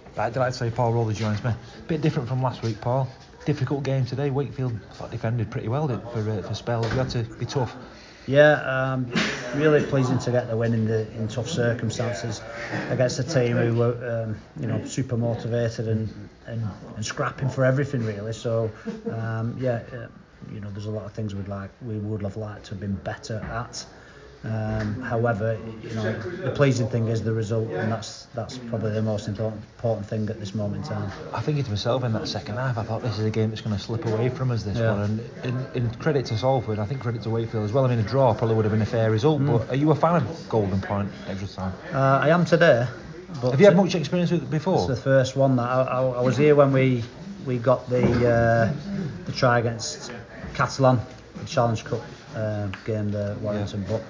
I'd like to say Paul Rowley joins me. A bit different from last week, Paul. Difficult game today. Wakefield thought defended pretty well for spells. You had to be tough. Yeah, really pleasing to get the win in tough circumstances against a team who were super motivated and scrapping for everything really. So there's a lot of things we would have liked to have been better at. However, the pleasing thing is the result, and that's probably the most important thing at this moment in time. I think to myself in that second half, I thought this is a game that's going to slip away from us, this one. And in credit to Salford, I think credit to Wakefield as well. I mean, a draw probably would have been a fair result. But are you a fan of Golden Point extra time? I am today. But have you had much experience with it before? It's the first one that I was here when we got the try against Catalan, the Challenge Cup game, the Warrington. Yeah.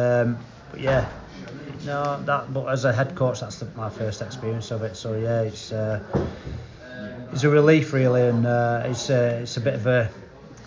But as a head coach, that's my first experience of it. So yeah, it's a relief really, and it's a bit of a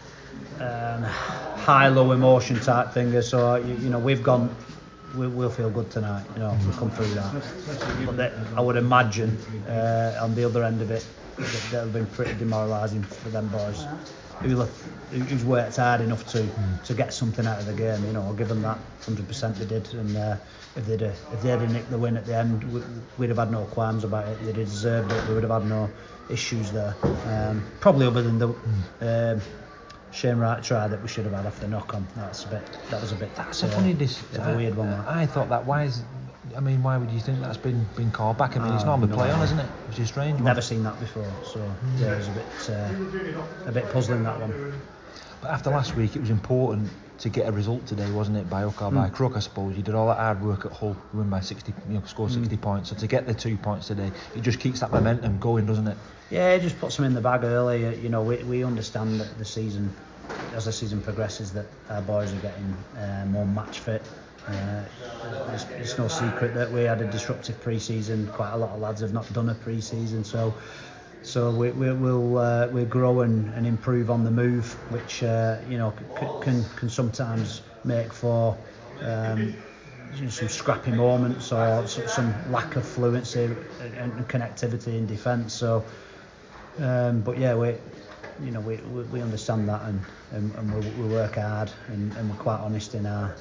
high-low emotion type thing. So we'll feel good tonight. We'll come through that. But I would imagine on the other end of it, that'll have been pretty demoralising for them boys. Who's worked hard enough to get something out of the game. I'll give them that 100% they did, and if they had nicked the win at the end, we'd have had no qualms about it. They'd deserved it. We would have had no issues there, probably other than the Shane Wright try that we should have had off the knock on. That's a weird one. I thought that. Why would you think that's been called back? It's normally play on, isn't it? Which is strange. Never seen that before, so yeah, it was a bit puzzling, that one. But after last week, it was important to get a result today, wasn't it? By hook or by crook, I suppose. You did all that hard work at Hull, win by 60, score 60 points. So to get the 2 points today, it just keeps that momentum going, doesn't it? Yeah, it just puts them in the bag early. We understand that as the season progresses, that our boys are getting more match fit. It's no secret that we had a disruptive pre-season. Quite a lot of lads have not done a pre-season, so we'll grow and improve on the move, which can sometimes make for some scrappy moments or some lack of fluency and connectivity in defence. So, but yeah, we understand that and we work hard and we're quite honest in our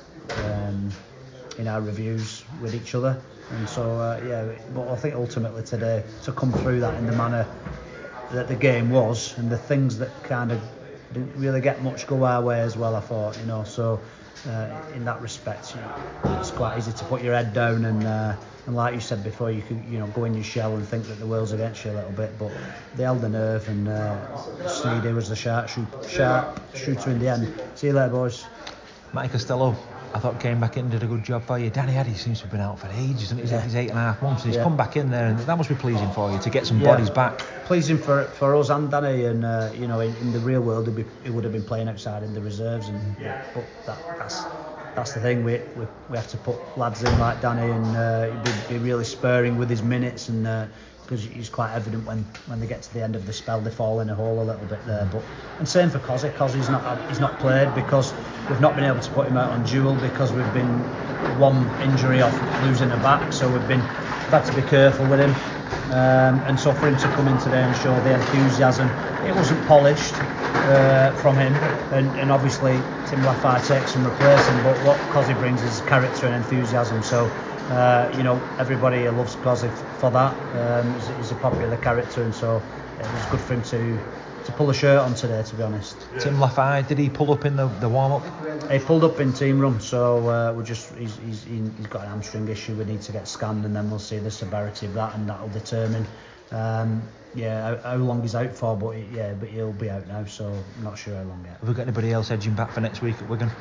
reviews with each other, and so but I think ultimately today, to come through that in the manner that the game was, and the things that kind of didn't really get much go our way as well, I thought, so in that respect, it's quite easy to put your head down and like you said before, you could go in your shell and think that the world's against you a little bit, but they held the nerve, and Sneedy was the sharp shooter in the end. See you later, boys. Matty Costello, I thought came back in and did a good job for you. Danny Addy seems to have been out for ages, and he's 8.5 months, and he's come back in there, and that must be pleasing for you to get some bodies back. Pleasing for us and Danny, and in the real world he would have been playing outside in the reserves, but that's the thing. We have to put lads in like Danny, and he'd be really spurring with his minutes, and because he's quite evident when they get to the end of the spell, they fall in a hole a little bit there. And same for Cozzy. Cozzy's not played because we've not been able to put him out on duel, because we've been one injury off losing a back, so we've had to be careful with him. And so for him to come in today and show the enthusiasm, it wasn't polished from him, and obviously Tim Laffey takes some replacing, but what Cozzy brings is character and enthusiasm. So everybody loves Cozzy for that. He's a popular character, and so it was good for him to pull a shirt on today, to be honest. Tim Laffey, did he pull up in the warm-up? He pulled up in team room, so he's got an hamstring issue. We need to get scanned, and then we'll see the severity of that, and that'll determine how long he's out for. But he'll be out now, so I'm not sure how long yet. Have we got anybody else edging back for next week at Wigan?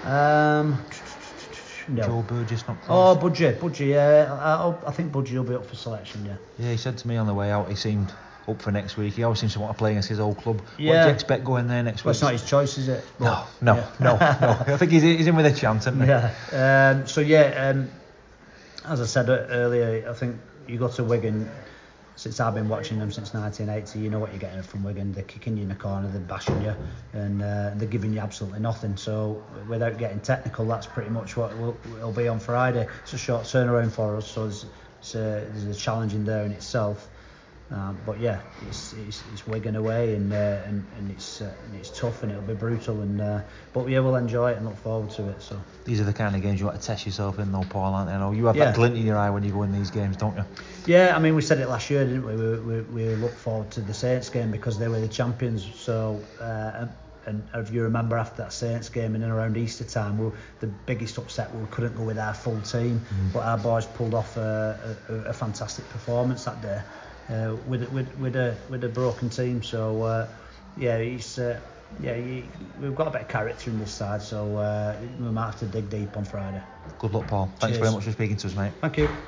No. Joe Burgess not close? Oh, Budgie, yeah. I think Budgie will be up for selection, yeah. Yeah, he said to me on the way out he seemed up for next week. He always seems to want to play against his old club. Yeah. What do you expect going there next week? It's not his choice, is it? No. I think he's in with a chance, isn't he? Yeah. As I said earlier, I think you go to Wigan. Since I've been watching them since 1980, you know what you're getting from Wigan. They're kicking you in the corner, they're bashing you, and they're giving you absolutely nothing. So without getting technical, that's pretty much what it'll be on Friday. It's a short turnaround for us, so there's a challenge in there in itself. But yeah, it's Wigan away, and it's tough, and it'll be brutal, but yeah, we'll enjoy it and look forward to it. So these are the kind of games you want to test yourself in, though, Paul, aren't they? I know you have Yeah. that glint in your eye when you go in these games, don't you? Yeah, I mean, we said it last year, didn't we? We look forward to the Saints game because they were the champions. So, and if you remember, after that Saints game in and around Easter time, the biggest upset, we couldn't go with our full team, but our boys pulled off a fantastic performance that day with a broken team. So, we've got a bit of character in this side, so we might have to dig deep on Friday. Good luck, Paul. Thanks Cheers. very much for speaking to us, mate. Thank you.